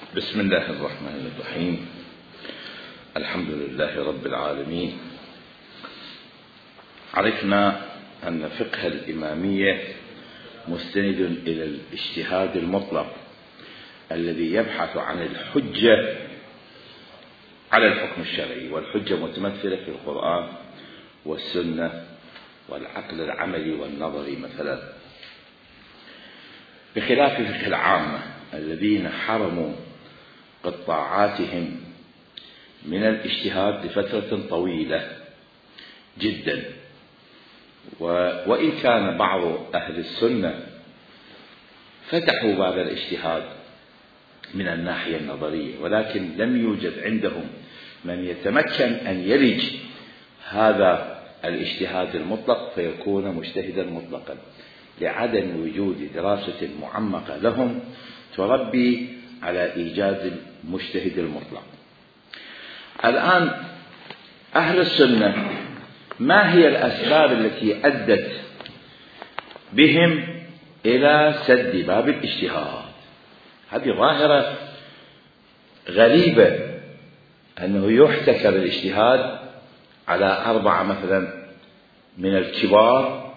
بسم الله الرحمن الرحيم. الحمد لله رب العالمين. عرفنا أن فقه الإمامية مستند إلى الاجتهاد المطلق الذي يبحث عن الحجة على الحكم الشرعي، والحجة متمثلة في القرآن والسنة والعقل العملي والنظري مثلا، بخلاف فقه العامة الذين حرموا قطاعاتهم من الاجتهاد لفترة طويلة جدا. وإن كان بعض أهل السنة فتحوا باب الاجتهاد من الناحية النظرية، ولكن لم يوجد عندهم من يتمكن أن يلج هذا الاجتهاد المطلق فيكون مجتهدا مطلقا، لعدم وجود دراسة معمقة لهم تربي على إيجاد المجتهد المطلق. الآن أهل السنة ما هي الأسباب التي أدت بهم إلى سد باب الاجتهاد؟ هذه ظاهرة غريبة، أنه يحتكر الاجتهاد على 4 مثلا من الكبار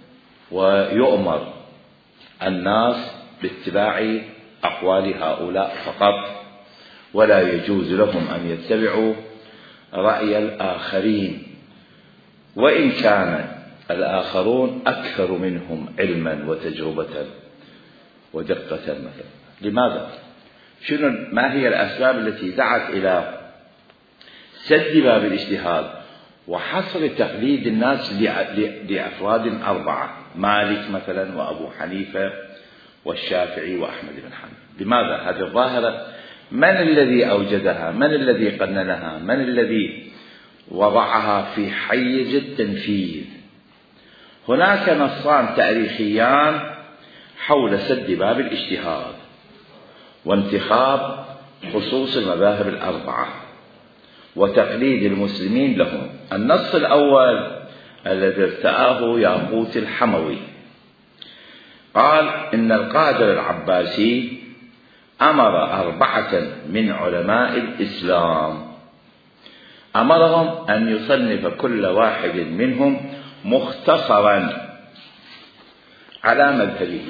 ويؤمر الناس باتباع أقوال هؤلاء فقط، ولا يجوز لهم أن يتبعوا رأي الآخرين وإن كان الآخرون أكثر منهم علما وتجربة ودقة مثلا. لماذا؟ ما هي الأسباب التي دعت إلى سد باب الاجتهاد وحصر تقليد الناس لأفراد 4، مالك مثلا وأبو حنيفة والشافعي وأحمد بن حنبل؟ لماذا هذه الظاهرة؟ من الذي أوجدها؟ من الذي قننها؟ من الذي وضعها في حيز التنفيذ؟ هناك نصان تاريخيان حول سد باب الاجتهاد وانتخاب خصوص المذاهب 4 وتقليد المسلمين لهم. النص الأول الذي ارتآه ياقوت الحموي قال إن القادر العباسي أمر 4 من علماء الإسلام، أمرهم أن يصنف كل واحد منهم مختصرا على مذهبه.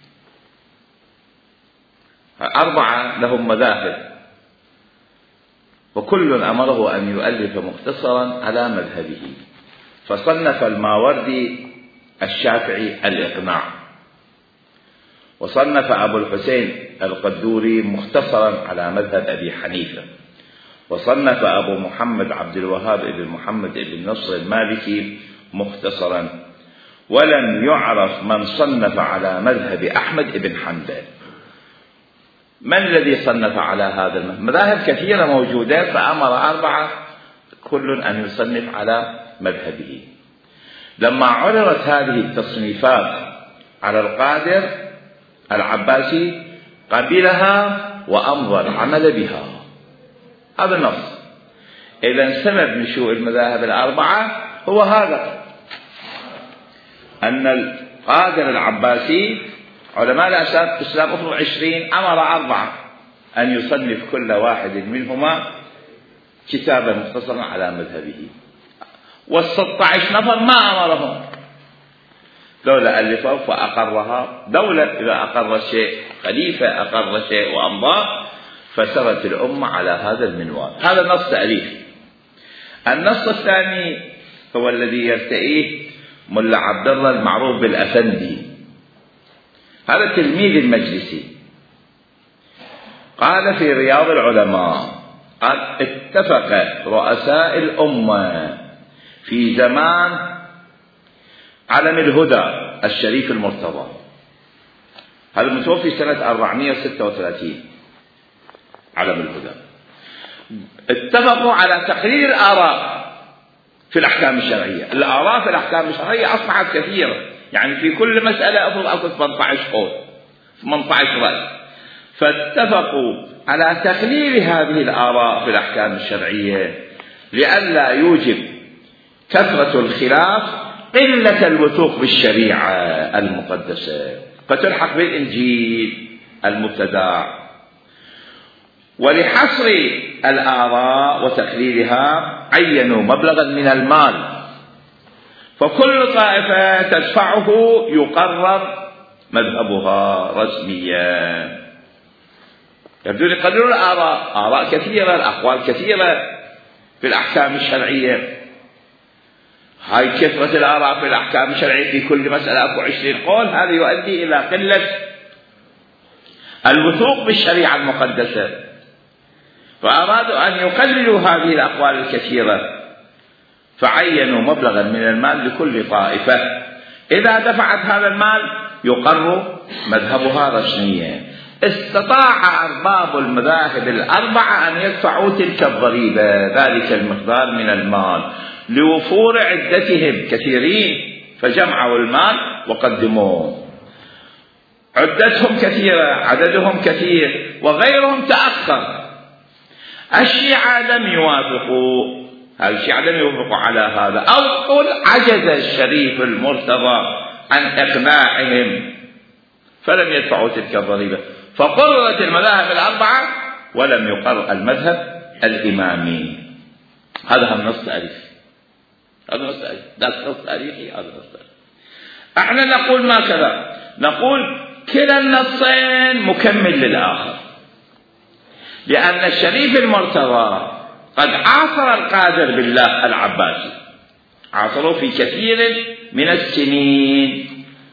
4 لهم مذاهب، وكل أمره أن يؤلف مختصرا على مذهبه. فصنف الماوردي الشافعي الإقناع، وصنف أبو الحسين القدوري مختصرا على مذهب أبي حنيفة، وصنف أبو محمد عبد الوهاب بن محمد بن نصر المالكي مختصرا، ولم يعرف من صنف على مذهب أحمد بن حنبل. من الذي صنف على هذا المذهب؟ مذاهب كثيرة موجودة، فأمر 4 كل أن يصنف على مذهبه. لما عرضت هذه التصنيفات على القادر العباسي قبلها وأمضى العمل بها. هذا النص. إذن سبب نشوء المذاهب 4 هو هذا، أن القادر العباسي علماء الإسلام أخرى 20 أمر 4 أن يصنف كل واحد منهما كتابا مختصرا على مذهبه، وال16 نفر ما أمرهم. دولة ألفوا فأقرها دولة، إذا أقر شيء خليفة أقر شيء وأمضاه، فسرت الأمة على هذا المنوال. هذا النص تاريخي. النص الثاني هو الذي يرتئيه ملا عبد الله المعروف بالأفندي، هذا تلميذ المجلسي، قال في رياض العلماء قال اتفق رؤساء الأمة في زمان علم الهدى الشريف المرتضى، هذا متوفي سنة 436. علم الهدى اتفقوا على تقرير الآراء في الأحكام الشرعية. الآراء في الأحكام الشرعية أصبحت كثيرة، يعني في كل مسألة أفضل 18 قول 18 رأي، فاتفقوا على تقرير هذه الآراء في الأحكام الشرعية لئلا يوجب كثرة الخلاف قلة الوثوق بالشريعة المقدسة فتلحق بالإنجيل المبتدع. ولحصر الآراء وتقليلها عينوا مبلغا من المال، فكل طائفة تدفعه يقرر مذهبها رسميا. يبدو يقرروا الآراء، آراء كثيرة، الأقوال كثيرة في الأحكام الشرعية. هاي كثرة الآراء في الأحكام الشرعية في كل مسألة 20 قول، هذا يؤدي إلى قلة الوثوق بالشريعة المقدسة، فأرادوا أن يقللوا هذه الأقوال الكثيرة، فعينوا مبلغا من المال لكل طائفة، إذا دفعت هذا المال يقر مذهبها رسميا. استطاع أرباب المذاهب الأربعة أن يدفعوا تلك الضريبة، ذلك المقدار من المال، لوفور عدتهم كثيرين، فجمعوا المال وقدموه. عدتهم كثيرة، عددهم كثير، وغيرهم تأخر. الشيعة لم يوافقوا، الشيعة لم يوافقوا على هذا، أو قل عجز الشريف المرتضى عن إقناعهم فلم يدفعوا تلك الضريبة، فقررت المذاهب الأربعة ولم يقر المذهب الإمامي. هذا هم نص تاريخي، هذا نص تاريخي، ده نص تاريخي، هذا نص تاريخي. احنا نقول ما كذا، نقول كلا النصين مكمل للآخر، لأن الشريف المرتضى قد عاصر القادر بالله العباسي، عاصروا في كثير من السنين،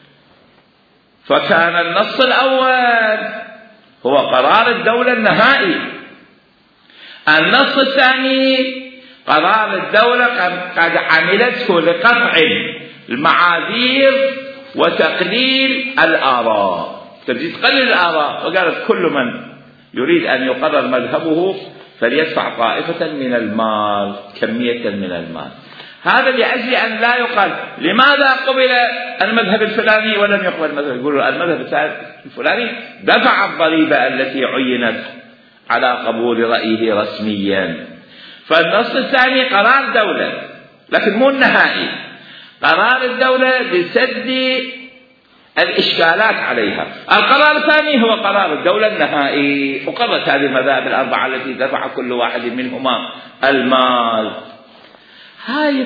فكان النص الأول هو قرار الدولة النهائي، النص الثاني قرار الدولة قد عملته لقطع المعاذير وتقليل الآراء، تبدي تقلل الآراء، وقالت كل من يريد أن يقرر مذهبه فليدفع طائفة من المال، كمية من المال. هذا لأجل أن لا يقال لماذا قبل المذهب الفلاني ولم يقبل المذهب، يقولوا المذهب الفلاني دفع الضريبة التي عينت على قبول رأيه رسميا. فالنص الثاني قرار دولة لكن مو النهائي، قرار الدولة لسد الإشكالات عليها. القرار الثاني هو قرار الدولة النهائي، وقررت هذه المذاهب الأربعة التي دفع كل واحد منهما المال. هاي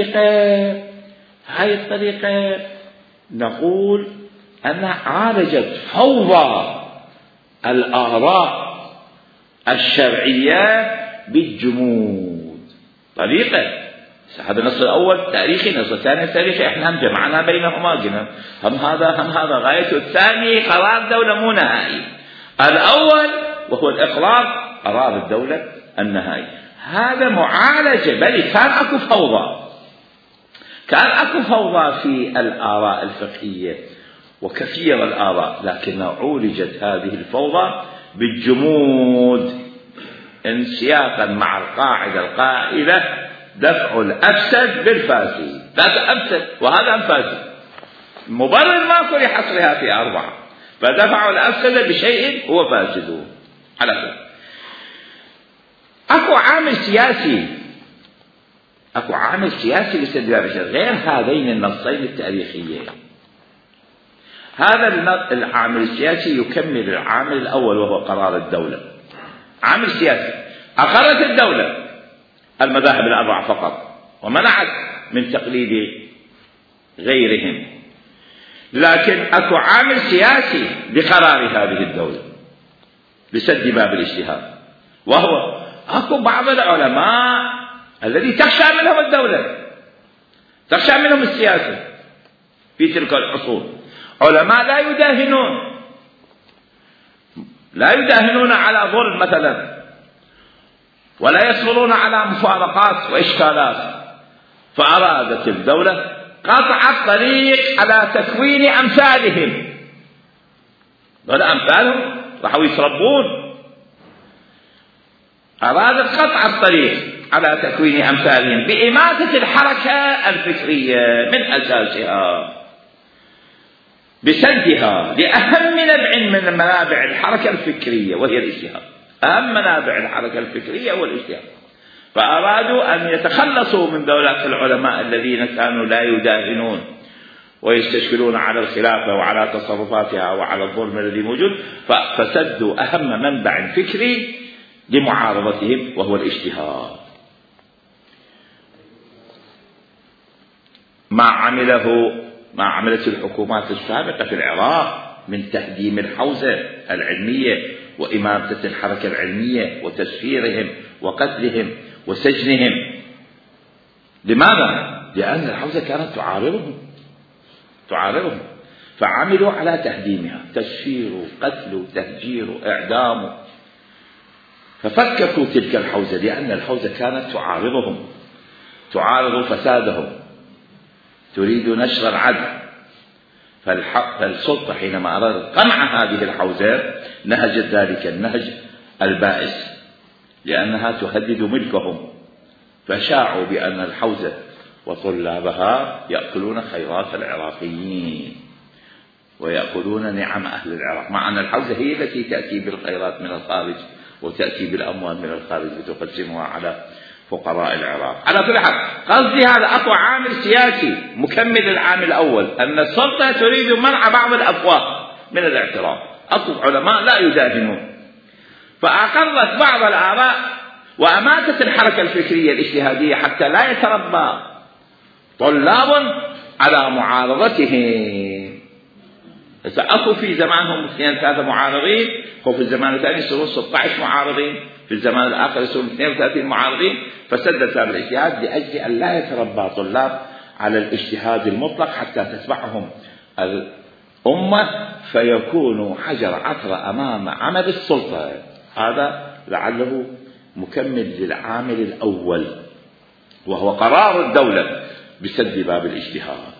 الطريقة نقول أنها عالجت فوضى الآراء الشرعية بالجمود. طريقة، هذا النص الأول تاريخي، النص الثاني تاريخي، احنا هم جمعنا بينهما، قلنا هم هذا غايته. الثاني قرار دولة مو نهائي، الأول وهو الإقرار قرار الدولة النهائي. هذا معالجة، بل كان أكو فوضى في الآراء الفقهية وكثير الآراء، لكن عولجت هذه الفوضى بالجمود انسياقا مع القاعدة القائلة دفع الأفسد بالفاسد، لا أفسد وهذا فاسد، مبرر ماكو لحصرها في 4، فدفعوا الأفسد بشيء هو فاسد. على كل أكو عامل سياسي لاستدلال غير هذين النصين التاريخيين. هذا العامل السياسي يكمل العامل الأول وهو قرار الدولة. عامل سياسي، أقرت الدولة المذاهب الأربعة فقط ومنعت من تقليد غيرهم، لكن أكو عامل سياسي لقرار هذه الدولة لسد باب الاجتهاد، وهو أكو بعض العلماء الذي تخشى منهم الدولة، تخشى منهم السياسة في تلك العصور، علماء لا يداهنون على ظلم مثلا، ولا يصبرون على مفارقات وإشكالات، فأرادت الدولة قطع الطريق على تكوين أمثالهم، ولا أمثالهم راحوا يتربون، أرادت قطع الطريق على تكوين أمثالهم بإماتة الحركة الفكرية من أساسها، بسدها لأهم نبع من منابع الحركة الفكرية وهي الاجتهاد. أهم منابع الحركة الفكرية هو الاجتهاد، فأرادوا أن يتخلصوا من دولة العلماء الذين كانوا لا يداهنون ويستشكلون على الخلافة وعلى تصرفاتها وعلى الظلم الذي موجود، فسدوا أهم منبع فكري لمعارضتهم وهو الاجتهاد. ما عملت الحكومات السابقة في العراق من تهديم الحوزة العلمية وإماتة الحركة العلمية وتسفيرهم وقتلهم وسجنهم. لماذا؟ لأن الحوزة كانت تعارضهم فعملوا على تهديمها، تسفير قتل تهجير إعدام، ففككوا تلك الحوزة لأن الحوزة كانت تعارض فسادهم، تريد نشر العدل. فالسلطة حينما أرادت قمع هذه الحوزة نهجت ذلك النهج البائس لأنها تهدد ملكهم، فشاعوا بأن الحوزة وطلابها يأكلون خيرات العراقيين ويأكلون نعم أهل العراق، مع أن الحوزة هي التي تأتي بالخيرات من الخارج وتأتي بالأموال من الخارج وتقسمها على فقراء العراق. على كل حال قصدي هذا أقوى عامل سياسي مكمل للعامل الأول، أن السلطة تريد منع بعض الأفواه من الاعتراف. أقوى علماء لا يداهنون، فأقرت بعض الآراء وأماتت الحركة الفكرية الاجتهادية حتى لا يتربى طلاب على معارضتهم. أكو في زمانهم 2-3 معارضين، وفي الزمان الثاني يصيرون 16 معارضين، في الزمان الآخر يصيرون 32 معارضين، فسدت هذا الاجتهاد لأجل أن لا يتربى طلاب على الاجتهاد المطلق حتى تتبعهم الأمة فيكونوا حجر عثرة أمام عمل السلطة. هذا لعله مكمل للعامل الأول وهو قرار الدولة بسد باب الاجتهاد.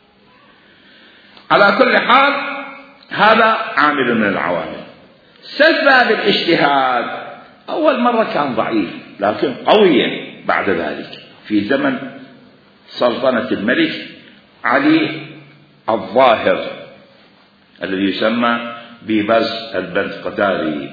على كل حال هذا عامل من العوامل. سد باب الاجتهاد أول مرة كان ضعيف لكن قويا بعد ذلك في زمن سلطنة الملك علي الظاهر الذي يسمى بيبرس البندقداري.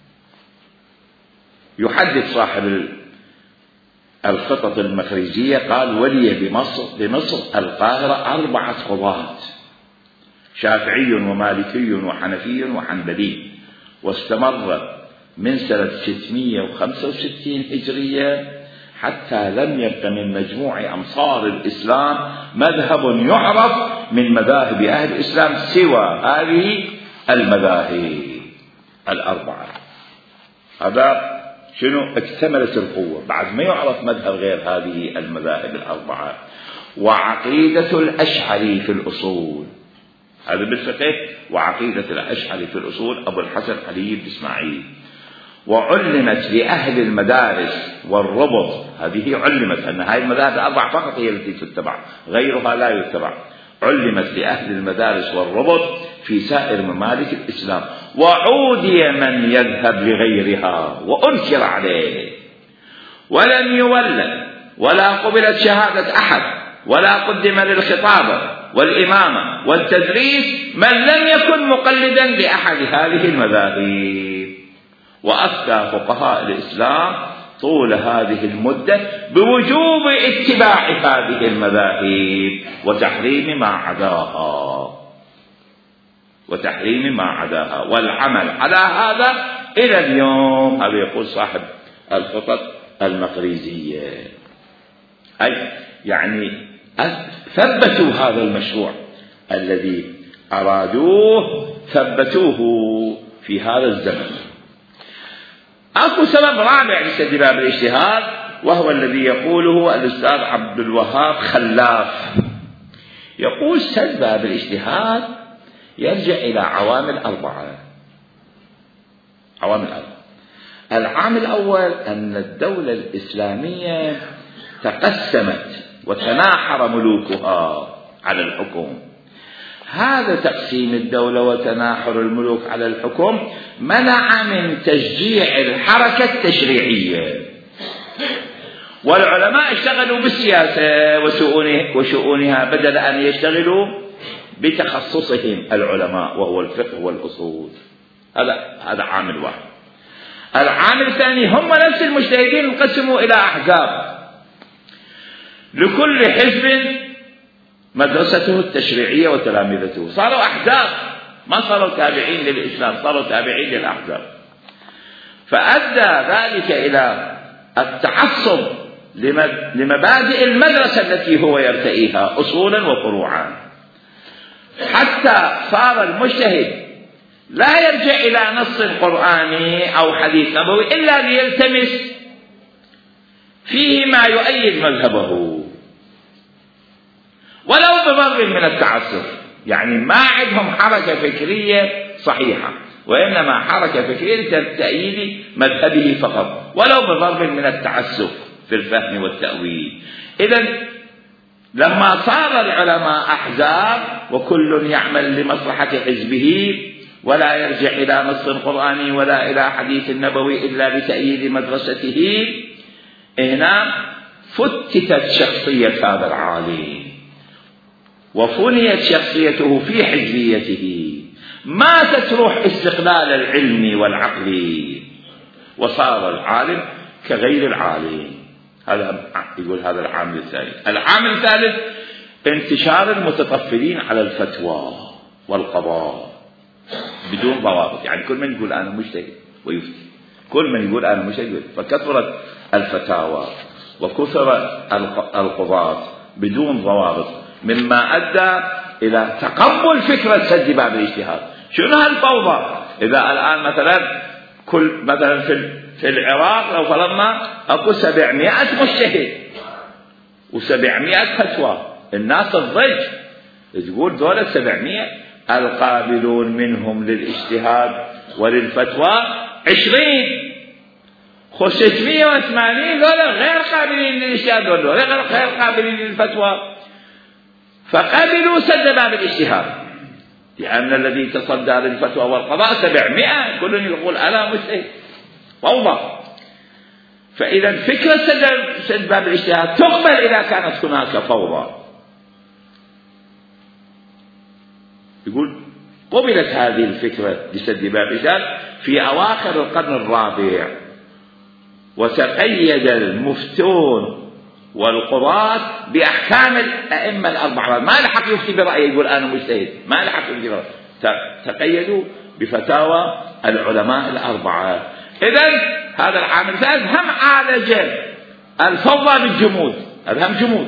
يحدث صاحب الخطط المخرجية قال: ولي بمصر القاهرة 4 قضاة، شافعي ومالكي وحنفي وحنبلي، واستمر من سنة 665 هجرية حتى لم يبق من مجموع أمصار الإسلام مذهب يعرف من مذاهب أهل الإسلام سوى هذه المذاهب 4. هذا شنو؟ اكتملت القوة بعد ما يعرف مذهب غير هذه المذاهب 4. وعقيدة الأشعري في الأصول، هذا بالفقه، وعقيدة الأشعري في الأصول أبو الحسن علي بن إسماعيل. وعلمت لأهل المدارس والربط، هذه علمت أن هذه المذاهب 4 فقط هي التي تتبع، غيرها لا يتبع. علمت لأهل المدارس والربط في سائر ممالك الإسلام، وعودي من يذهب لغيرها وأنكر عليه، ولم يولد ولا قبلت شهادة أحد ولا قدم للخطابة والإمامة والتدريس من لم يكن مقلدا لأحد هذه المذاهب. وأفتى فقهاء الإسلام طول هذه المدة بوجوب اتباع هذه المذاهب وتحريم ما عداها والعمل على هذا إلى اليوم. هذا يقول صاحب الخطط المقريزية، أي يعني ثبتوا هذا المشروع الذي أرادوه، ثبتوه في هذا الزمن. أكو سبب رابع لسد باب الاجتهاد وهو الذي يقوله الأستاذ عبد الوهاب خلاف. يقول سد باب الاجتهاد يرجع إلى عوامل 4. العامل الأول أن الدولة الإسلامية تقسمت وتناحر ملوكها على الحكم. هذا تقسيم الدولة وتناحر الملوك على الحكم منع من تشجيع الحركة التشريعية، والعلماء اشتغلوا بالسياسة وشؤونها بدل أن يشتغلوا بتخصصهم العلماء وهو الفقه والأصول. هذا عامل واحد. العامل الثاني هم نفس المجتهدين انقسموا إلى أحزاب، لكل حزب مدرسته التشريعية وتلامذته، صاروا أحزاب، ما صاروا تابعين للإسلام، صاروا تابعين للأحزاب. فأدى ذلك إلى التعصب لمبادئ المدرسة التي هو يرتئيها أصولا وفروعا، حتى صار المجتهد لا يرجع إلى نص قرآني أو حديث نبوي إلا ليلتمس فيه ما يؤيد مذهبه، ولو بضرب من التعصب. يعني ما عندهم حركة فكرية صحيحة، وإنما حركة فكرية لتأييد مذهبه فقط، ولو بضرب من التعسف في الفهم والتأويل. إذن لما صار العلماء أحزاب وكل يعمل لمصلحة حزبه ولا يرجع إلى نص قرآني ولا إلى حديث نبوي إلا لتأييد مدرسته، هنا فتتت شخصية هذا العالم وفنيت شخصيته في حزبيته، ماتت روح استقلال العلم والعقل، وصار العالم كغير العالم. هذا يقول هذا العامل الثالث. العامل الثالث انتشار المتطفلين على الفتوى والقضاء بدون ضوابط. يعني كل من يقول أنا مجتهد ويفتي، كل من يقول أنا مجتهد، فكثرت الفتاوى وكثر القضاة بدون ضوابط، مما أدى إلى تقبل فكرة سد باب الاجتهاد. شنو هالفوضى؟ إذا الآن مثلا في العراق لو فرضنا أكو 700 مجتهد و700 فتوى، الناس الضج تقول دولة 700 القابلون منهم للاجتهاد وللفتوى 20، 680 دولة غير قابلين للاجتهاد غير قابلين للفتوى، فقبلوا سد باب الاجتهاد، لأن الذي تصدى للفتوى والقضاء 700 كل يقول أنا مجتهد. فوضى. فإذا فكرة سد باب الاجتهاد تقبل إذا كانت هناك فوضى. يقول قبلت هذه الفكرة لسد باب الاجتهاد في أواخر القرن الرابع، وتقيد المفتون والقضاة بأحكام الأئمة الأربعة. ما لحق يفتي برأيه يقول أنا مجتهد، ما لحق يفتي برأيه، تقيدوا بفتاوى العلماء الأربعة. إذن هذا العامل الثالث هم عالج الفوضى بالجمود، هذا هم جمود.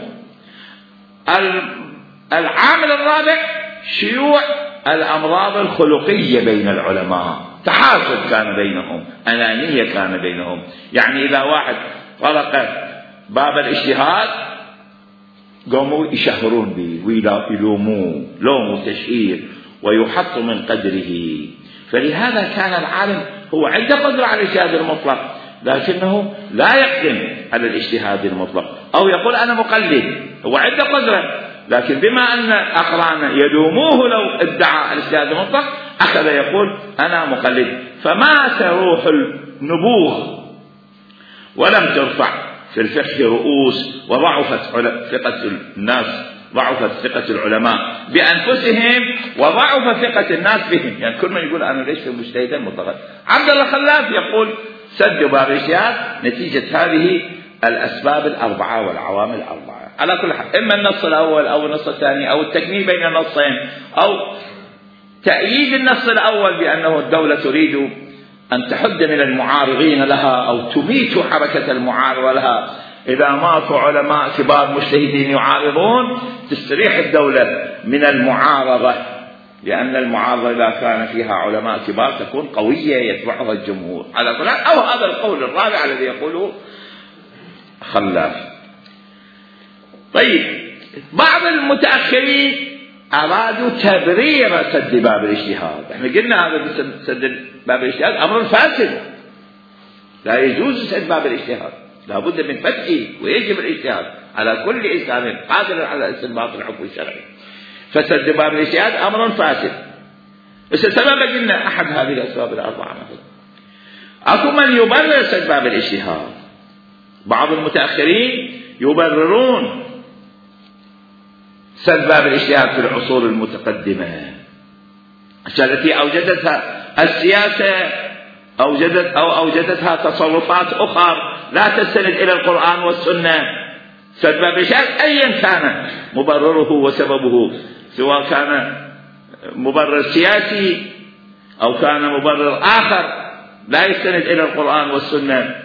العامل الرابع شيوع الأمراض الخلقية بين العلماء، تحاسد كان بينهم، أنانية كان بينهم. يعني إذا واحد طرق باب الاجتهاد قاموا يشهرون به ويلوموه لوم وتشهير ويحط من قدره. فلهذا كان العالم هو عنده قدرة على الاجتهاد المطلق، لكنه لا يقدم على الاجتهاد المطلق، أو يقول أنا مقلد. هو عنده قدرة، لكن بما أن أقرانه يلوموه لو ادعى الاجتهاد المطلق أخذ يقول أنا مقلد، فمات روح النبوغ ولم ترفع في الفقه رؤوس، وضعفت ثقة الناس، ضعفت ثقة العلماء بأنفسهم، وضعف ثقة الناس بهم. يعني كل من يقول أنا ليش مجتهدا مطلقا. عبد الله خلاف يقول سد باب الاجتهاد نتيجة هذه الأسباب الأربعة والعوامل الأربعة. على كل حال، إما النص الأول أو النص الثاني أو التكميل بين النصين، أو تأييد النص الأول بأنه الدولة تريد أن تحد من المعارضين لها أو تميت حركة المعارضة لها. إذا ماتوا علماء كبار مجتهدين يعارضون تستريح الدولة من المعارضة، لأن المعارضة إذا كان فيها علماء كبار تكون قوية يتبعها الجمهور. على كل حال، أو هذا القول الرابع الذي يقوله خلاف. طيب، بعض المتأخرين أرادوا تبرير سد باب الاجتهاد. احنا قلنا هذا سد باب الاجتهاد أمر فاسد، لا يجوز سد باب الاجتهاد، لا بد من فتحه، ويجب الاجتهاد على كل إنسان قادر على استنباط الحكم الشرعي. فسد باب الاجتهاد أمر فاسد. بس السبب قلنا أحد هذه الأسباب الأربعة. مثلا أكو من يبرر سد باب الاجتهاد. بعض المتأخرين يبررون سد باب الاجتهاد في العصور المتقدمة التي أوجدتها السياسة، أوجدتها تصرفات أخرى لا تستند إلى القرآن والسنة. سد باب الاجتهاد أيا كان مبرره وسببه، سواء كان مبرر سياسي أو كان مبرر آخر، لا يستند إلى القرآن والسنة.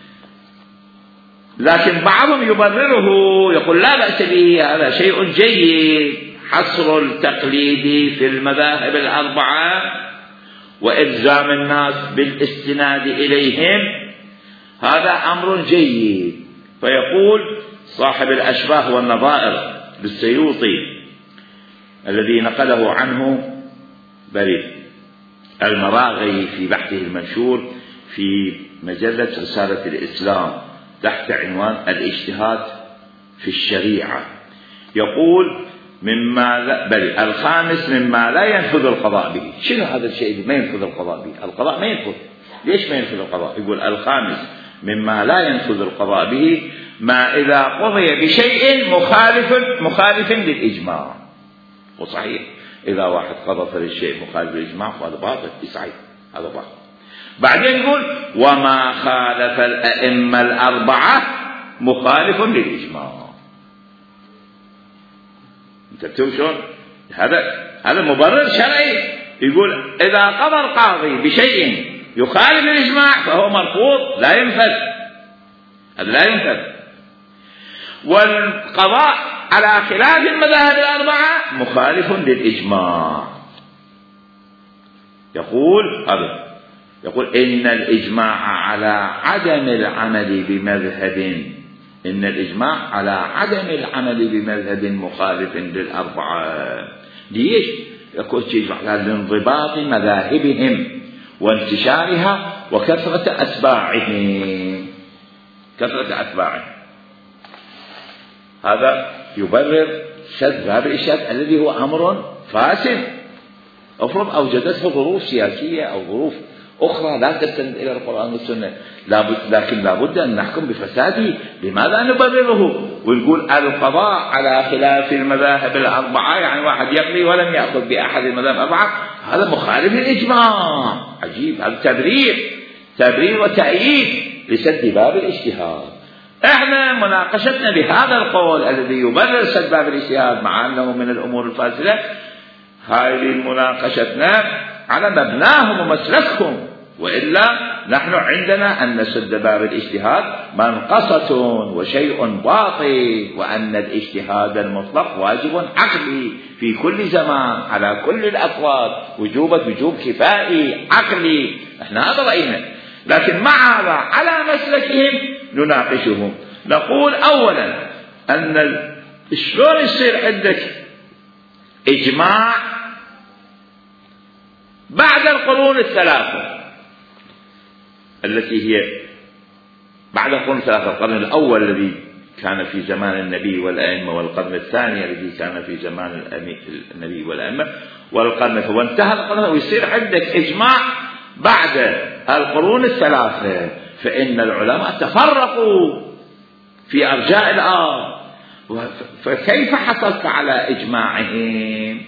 لكن بعضهم يبرره يقول لا بأس به، هذا شيء جيد، حصر التقليد في المذاهب الأربعة وإلزام الناس بالاستناد إليهم، هذا أمر جيد. فيقول صاحب الأشباه والنظائر للسيوطي الذي نقله عنه المراغي في بحثه المنشور في مجلة رسالة الإسلام تحت عنوان الاجتهاد في الشريعة، يقول الخامس مما لا ينفذ القضاء به. شنو هذا الشيء اللي ما ينفذ القضاء به؟ القضاء ما ينفذ. ليش ما ينفذ القضاء؟ يقول الخامس مما لا ينفذ القضاء به ما إذا قضي بشيء مخالف للإجماع. وصحيح إذا واحد قضى في الشيء مخالف للإجماع فهذا باطل، يصحيح هذا باطل. بعدين يقول وما خالف الأئمة الأربعة مخالف للإجماع. انتبهوا شلون؟ هذا مبرر شرعي. يقول إذا قضى القاضي بشيء يخالف الإجماع فهو مرفوض، لا ينفذ، هذا لا ينفذ. والقضاء على خلاف المذاهب الأربعة مخالف للإجماع. يقول إن الإجماع على عدم العمل بمذهب مخالف للأربعة. ليش؟ يقول على الانضباط مذاهبهم وانتشارها وكثرة أتباعهم. هذا يبرر سد باب الإشهاد الذي هو أمر فاسد. أفرض أوجدته ظروف سياسية أو ظروف أخرى لا تستند إلى القرآن والسنة، لكن لابد أن نحكم بفساده. لماذا نبرره ونقول القضاء على خلاف المذاهب الأربعة، يعني واحد يقضي ولم يأخذ بأحد المذاهب الأربعة، هذا مخالف للإجماع. عجيب، هذا تبرير وتأييد لسد باب الاجتهاد. احنا مناقشتنا بهذا القول الذي يبرر سد باب الاجتهاد مع أنه من الأمور الفاسدة، هذه مناقشتنا على مبناهم ومسلكهم. وإلا نحن عندنا أن سد باب الاجتهاد منقصة وشيء باطل، وأن الاجتهاد المطلق واجب عقلي في كل زمان على كل الأفراد، وجوب كفائي عقلي. احنا هذا رأينا، لكن مع هذا على مسلكهم نناقشهم. نقول أولا أن شلون يصير عندك إجماع بعد القرون الثلاثة التي هي بعد القرون الثلاثة، القرن الأول الذي كان في زمان النبي والأئمة، والقرن الثاني الذي كان في زمان النبي والأئمة، والقرن وانتهى القرن، ويصير عندك إجماع بعد القرون الثلاثة. فإن العلماء تفرقوا في أرجاء الأرض، فكيف حصلت على إجماعهم؟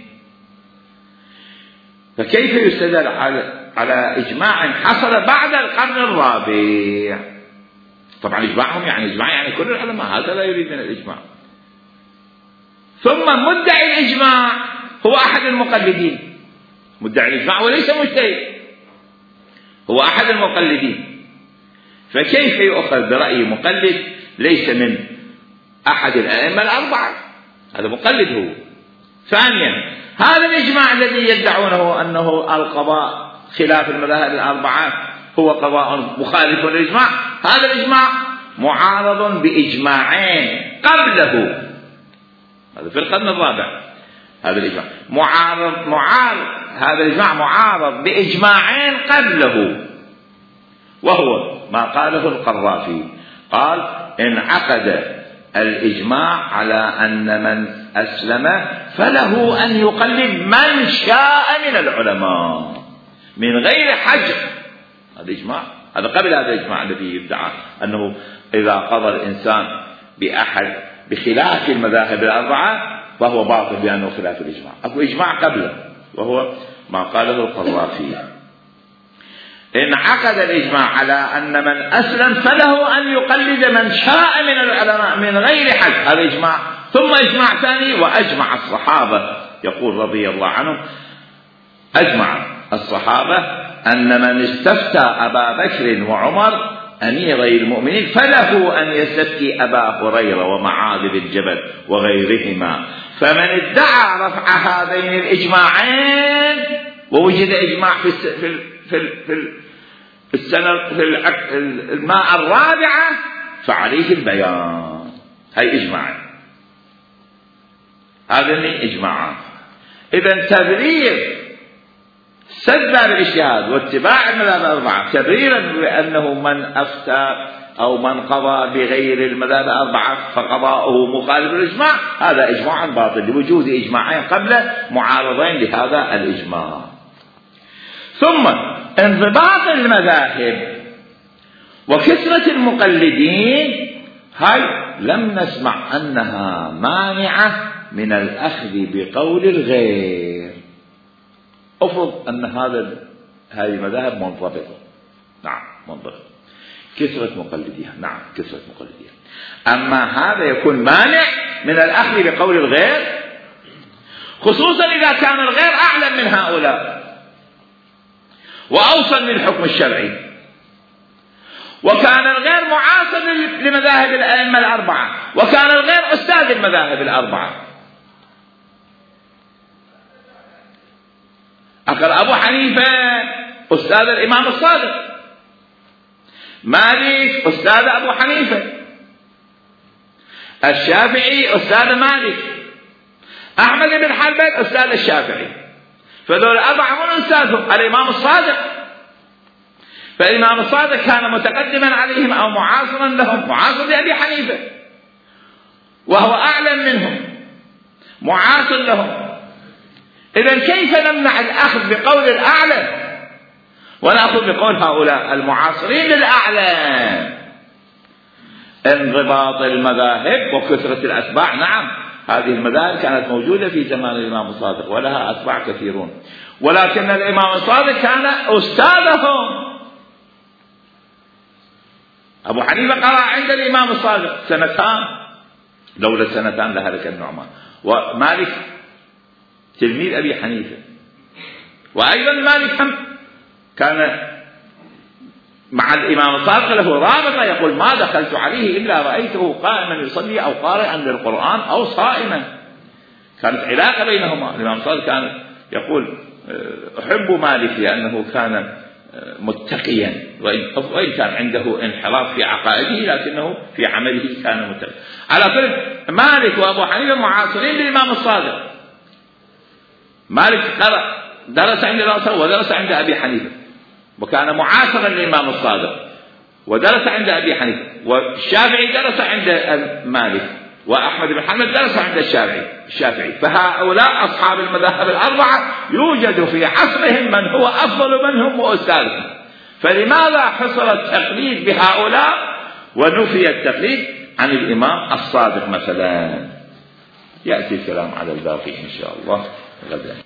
فكيف يستدل على إجماع حصل بعد القرن الرابع؟ طبعا إجماعهم يعني كل العلماء، هذا لا يريد من الإجماع. ثم مدعي الإجماع هو أحد المقلدين، مدعي الإجماع وليس مجتهد، هو أحد المقلدين. فكيف يؤخذ برأي مقلد ليس من أحد الأئمة الأربعة؟ هذا مقلد هو. ثانيا هذا الإجماع الذي يدعونه أنه القضاء خلاف المذاهب الأربعة هو قضاء مخالف للإجماع، هذا الإجماع معارض بإجماعين قبله، هذا في القرن الرابع. هذا الإجماع هذا الإجماع معارض بإجماعين قبله، وهو ما قاله القرافي، قال انعقد الإجماع على أن من أسلم فله أن يقلد من شاء من العلماء من غير حجر. هذا إجماع، هذا قبل هذا الإجماع الذي يدعى أنه إذا قضى الإنسان بخلاف المذاهب الأربعة فهو باطل بأنه خلاف الإجماع. أكو إجماع قبله وهو ما قاله القرافي، انعقد الإجماع على أن من أسلم فله أن يقلد من شاء من العلماء من غير حد. هذا إجماع. ثم إجماع ثاني، وأجمع الصحابة، يقول رضي الله عنهم، أجمع الصحابة أن من استفتى أبا بكر وعمر أميري المؤمنين فله أن يستفتي أبا هريرة ومعاذ بن جبل وغيرهما. فمن ادعى رفع هذين الإجماعين ووجد إجماع في السنة في الماء الرابعة فعليه البيان. هاي إجماع، هذا من إجماعات. إذن تبرير سد باب الاجتهاد واتباع المذاهب الأربعة تبريرا بأنه من أفتى أو من قضى بغير المذاهب الأربعة فقضاؤه مخالف للإجماع، هذا إجماع باطل لوجود إجماعين قبل معارضين لهذا الإجماع. ثم انضباط المذاهب وكثرة المقلدين، هاي لم نسمع أنها مانعة من الأخذ بقول الغير. أفرض أن هذه المذاهب منضبطة، نعم منضبطة، كثرة مقلديها، نعم كثرة مقلديها. أما هذا يكون مانع من الأخذ بقول الغير، خصوصا إذا كان الغير أعلم من هؤلاء وأوصل من الحكم الشرعي، وكان الغير معاصر لمذاهب الأئمة الأربعة، وكان الغير أستاذ المذاهب الأربعة. أخر أبو حنيفة أستاذ الإمام الصادق، مالك أستاذ أبو حنيفة، الشافعي أستاذ مالك، أحمد بن حنبل أستاذ الشافعي. فذول أربعة من أستاذهم الإمام الصادق. فالإمام الصادق كان متقدما عليهم أو معاصرا لهم، معاصر لأبي حنيفة، وهو أعلم منهم، معاصر لهم. إذن كيف نمنع الأخذ بقول الأعلى ونأخذ بقول هؤلاء المعاصرين للأعلى؟ انضباط المذاهب وكثرة الأتباع، نعم هذه المذاهب كانت موجودة في زمان الإمام الصادق ولها أتباع كثيرون، ولكن الإمام الصادق كان أستاذهم. أبو حنيفة قرأ عند الإمام الصادق سنتان، لولا سنتان لهلك النعمان. ومالك تلميذ أبي حنيفة، وأيضا مالك كان مع الإمام الصادق له رابطة، يقول ما دخلت عليه إلا رأيته قائما يصلي أو قارئا للقرآن أو صائما. كانت علاقة بينهما. الإمام الصادق كان يقول أحب مالك لأنه كان متقيا، وإن كان عنده انحراف في عقائده لكنه في عمله كان متقيا. على كل مالك وأبو حنيفة معاصرين للإمام الصادق. مالك درس عند الأصل ودرس عند أبي حنيفة، وكان معاصرا للإمام الصادق ودرس عند أبي حنيفة. والشافعي درس عند مالك، وأحمد بن حنبل درس عند الشافعي. فهؤلاء أصحاب المذاهب الأربعة يوجد في عصرهم من هو أفضل منهم وأستاذهم. فلماذا حصل التقليد بهؤلاء ونفي التقليد عن الإمام الصادق مثلا؟ يأتي الكلام على الباقي إن شاء الله غدا.